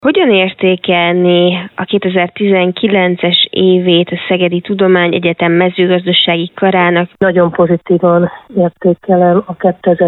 Hogyan értékelni a 2019-es évét a Szegedi Tudományegyetem mezőgazdasági karának? Nagyon pozitívan értékelem a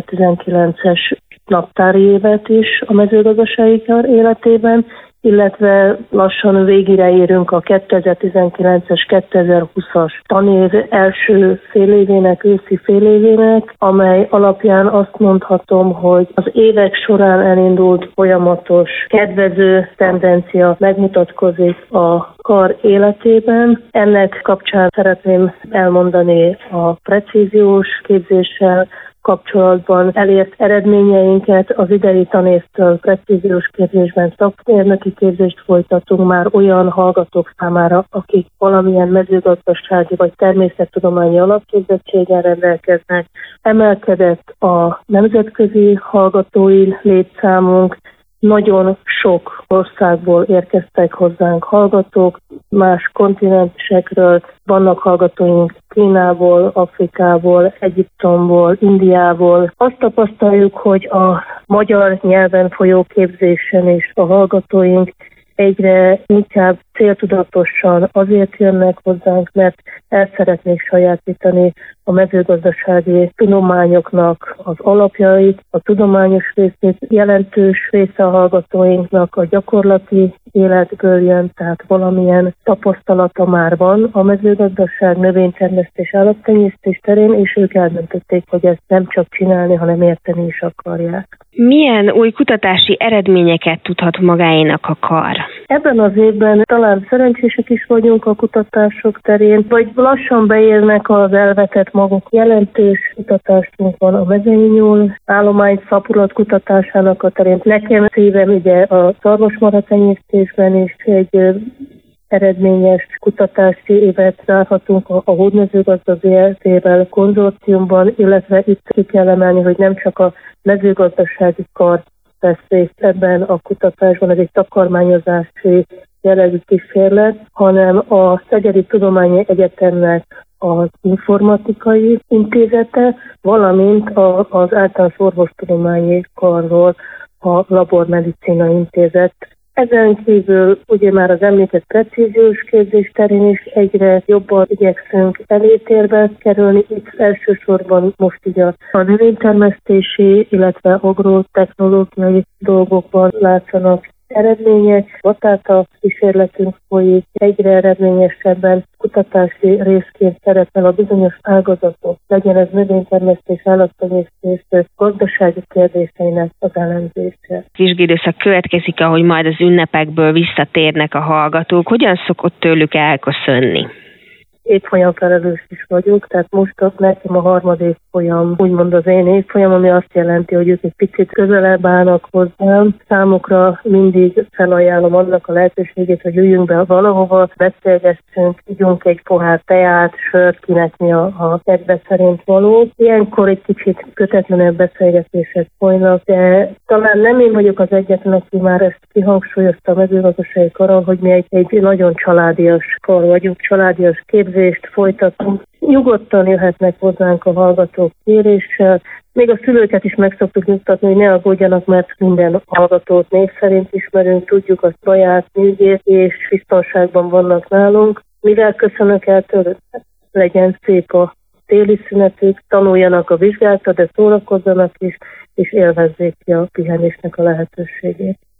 2019-es naptári évet is a mezőgazdasági kar életében, illetve lassan végére érünk a 2019-es, 2020-as tanév első félévének, őszi félévének, amely alapján azt mondhatom, hogy az évek során elindult folyamatos kedvező tendencia megmutatkozik a kar életében. Ennek kapcsán szeretném elmondani a precíziós képzéssel kapcsolatban elért eredményeinket. Az idei tanévtől precíziós képzésben szakmérnöki képzést folytatunk már olyan hallgatók számára, akik valamilyen mezőgazdasági vagy természettudományi alapképzettséggel rendelkeznek. Emelkedett a nemzetközi hallgatói létszámunk, nagyon sok országból érkeztek hozzánk hallgatók, más kontinensekről, vannak hallgatóink Kínából, Afrikából, Egyiptomból, Indiából. Azt tapasztaljuk, hogy a magyar nyelven folyó képzésen is a hallgatóink egyre inkább céltudatosan azért jönnek hozzánk, mert el szeretnék sajátítani a mezőgazdasági tudományoknak az alapjait, a tudományos részét. Jelentős része a hallgatóinknak a gyakorlati életből jön, tehát valamilyen tapasztalata már van a mezőgazdaság, növénytermesztés, állattenyésztés terén, és ők eldöntötték, hogy ezt nem csak csinálni, hanem érteni is akarják. Milyen új kutatási eredményeket tudhat magáénak a kar? Ebben az évben talán szerencsések is vagyunk a kutatások terén, vagy lassan beérnek az elvetett maguk. Jelentős kutatásunk van a mezei nyúl állomány szaporulat kutatásának a terén. Nekem szívem ugye a szarvasmarha tenyésztésben is egy eredményes kutatási évet zárhatunk a Hódmezőgazda Zrt-vel konzorciumban, illetve itt ki kell emelni, hogy nem csak a mezőgazdasági kar vesz részt ebben a kutatásban, ez egy takarmányozási jellegű kísérlet, hanem a Szegedi Tudományi Egyetemnek az informatikai intézete, valamint az általános orvostudományi karról a Labormedicina Intézet. Ezen kívül ugye már az említett precíziós képzés terén is egyre jobban igyekszünk előtérbe kerülni. Itt elsősorban most ugye a növénytermesztési, illetve agrotechnológiai dolgokban látszanak eredmények. Batáta kísérletünk folyik, egyre eredményesebben kutatási részként szerepel a bizonyos ágazatok, legyen ez növénytermesztés, állattenyésztés, gazdasági kérdéseinek az elemzése. Vizsgaidőszak következik, ahogy majd az ünnepekből visszatérnek a hallgatók. Hogyan szokott tőlük elköszönni? Évfolyamfelelős is vagyok, tehát most nekem a harmadik évfolyam, úgymond az én évfolyam, ami azt jelenti, hogy ők egy picit közelebb állnak hozzám. Számukra mindig felajánlom annak a lehetőségét, hogy üljünk be valahova, beszélgessünk, ígyunk egy pohár teát, sört, kinek mi a kedve szerint való. Ilyenkor egy kicsit kötetlenebb beszélgetések folynak, de talán nem én vagyok az egyetlen, aki már ezt kihangsúlyozta a mezőgazdasági karon, hogy mi egy nagyon családias kar vagyunk, családias képzést folytatunk. Nyugodtan jöhetnek hozzánk a hallgatók kéréssel. Még a szülőket is meg szoktuk nyugtatni, hogy ne aggódjanak, mert minden hallgatót név szerint ismerünk, tudjuk a saját nyűgét, és biztonságban vannak nálunk. Mivel köszönök el tőle, legyen szép a téli szünetük, tanuljanak a vizsgálatot, de szórakozzanak is, és élvezzék ki a pihenésnek a lehetőségét.